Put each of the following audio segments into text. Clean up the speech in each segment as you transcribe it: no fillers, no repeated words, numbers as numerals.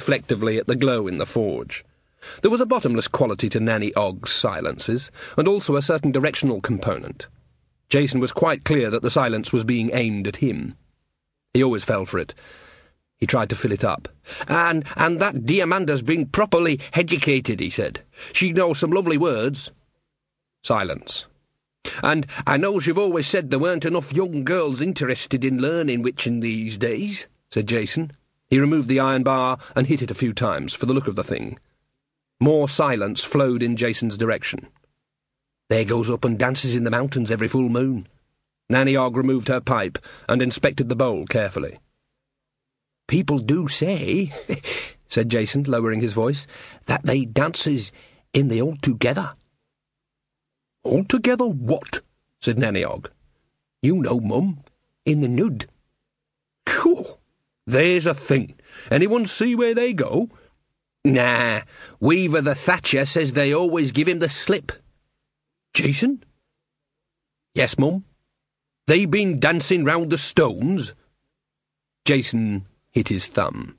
reflectively at the glow in the forge. There was a bottomless quality to Nanny Ogg's silences, and also a certain directional component. Jason was quite clear that the silence was being aimed at him. He always fell for it. He tried to fill it up. And that Diamanda's been properly educated, he said. She knows some lovely words. Silence. And I knows you've always said there weren't enough young girls interested in learning witching these days, said Jason. He removed the iron bar and hit it a few times for the look of the thing. More silence flowed in Jason's direction. There goes up and dances in the mountains every full moon. Nanny Ogg removed her pipe and inspected the bowl carefully. People do say, said Jason, lowering his voice, that they dances in the altogether. Altogether what? Said Nanny Ogg. You know, Mum, in the nude. Cool. There's a thing. Anyone see where they go? Nah, Weaver the Thatcher says they always give him the slip. Jason? Yes, Mum. They been dancing round the stones? Jason hit his thumb.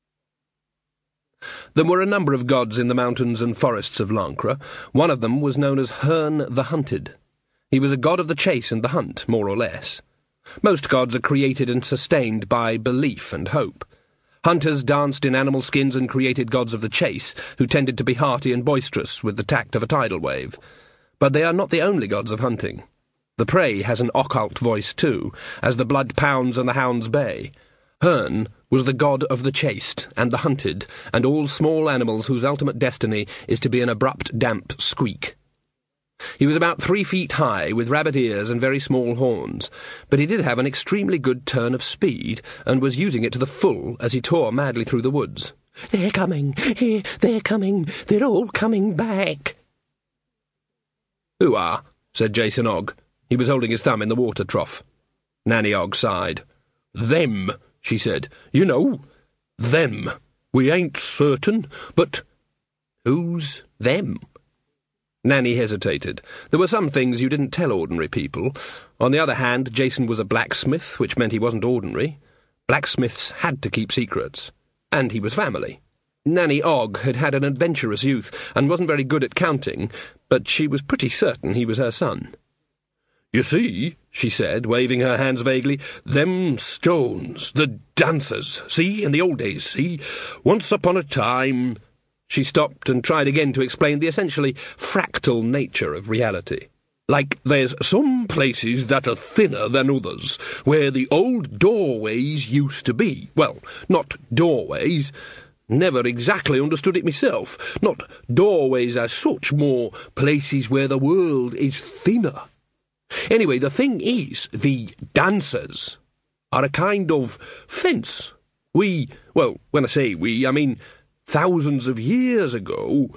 There were a number of gods in the mountains and forests of Lancre. One of them was known as Herne the Hunted. He was a god of the chase and the hunt, more or less. Most gods are created and sustained by belief and hope. Hunters danced in animal skins and created gods of the chase, who tended to be hearty and boisterous with the tact of a tidal wave. But they are not the only gods of hunting. The prey has an occult voice too, as the blood pounds and the hounds bay. Herne was the god of the chased and the hunted, and all small animals whose ultimate destiny is to be an abrupt, damp squeak. He was about 3 feet high, with rabbit ears and very small horns, but he did have an extremely good turn of speed, and was using it to the full as he tore madly through the woods. They're coming! They're coming! They're all coming back! Ooh-ah, said Jason Ogg. He was holding his thumb in the water trough. Nanny Ogg sighed. Them, she said. You know, them. We ain't certain, but... Who's them? Nanny hesitated. There were some things you didn't tell ordinary people. On the other hand, Jason was a blacksmith, which meant he wasn't ordinary. Blacksmiths had to keep secrets. And he was family. Nanny Ogg had had an adventurous youth, and wasn't very good at counting, but she was pretty certain he was her son. You see, she said, waving her hands vaguely, them stones, the dancers, see, in the old days, see, once upon a time... She stopped and tried again to explain the essentially fractal nature of reality. Like, there's some places that are thinner than others, where the old doorways used to be. Well, not doorways. Never exactly understood it myself. Not doorways as such, more places where the world is thinner. Anyway, the thing is, the dancers are a kind of fence. Well, when I say we, I mean thousands of years ago.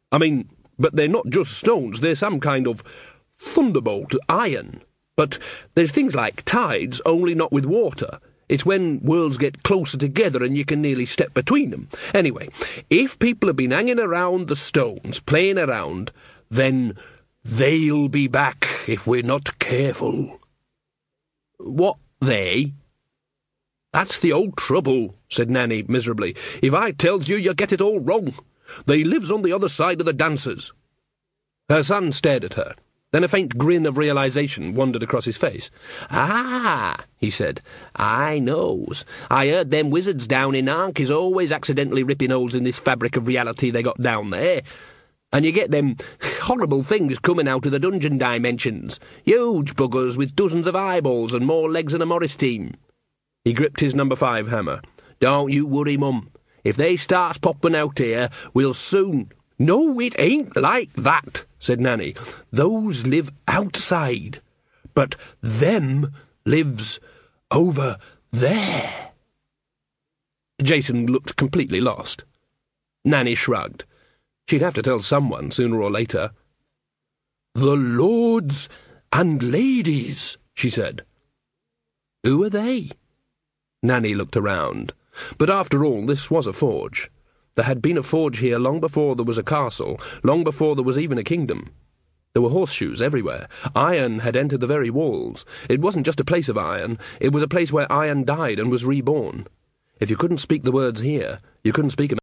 But they're not just stones, they're some kind of thunderbolt iron. But there's things like tides, only not with water. It's when worlds get closer together and you can nearly step between them. Anyway, if people have been hanging around the stones, playing around, then they'll be back if we're not careful. What, they? That's the old trouble, said Nanny miserably. If I tells you, you get it all wrong. They lives on the other side of the dancers. Her son stared at her. Then a faint grin of realization wandered across his face. Ah, he said, I knows. I heard them wizards down in Ankh is always accidentally ripping holes in this fabric of reality they got down there. And you get them horrible things coming out of the dungeon dimensions. Huge buggers with dozens of eyeballs and more legs than a Morris team. He gripped his number 5 hammer. Don't you worry, Mum. If they starts popping out here, we'll soon... No, it ain't like that, said Nanny. Those live outside. But them lives over there. Jason looked completely lost. Nanny shrugged. She'd have to tell someone sooner or later. The lords and ladies, she said. Who are they? Nanny looked around. But after all, this was a forge. There had been a forge here long before there was a castle, long before there was even a kingdom. There were horseshoes everywhere. Iron had entered the very walls. It wasn't just a place of iron, it was a place where iron died and was reborn. If you couldn't speak the words here, you couldn't speak 'em